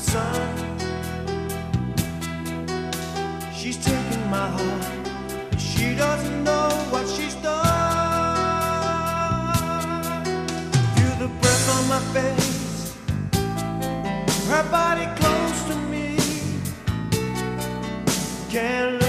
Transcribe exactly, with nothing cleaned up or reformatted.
sun. She's taking my heart, she doesn't know what she's done. Feel the breath on my face, her body close to me. Can't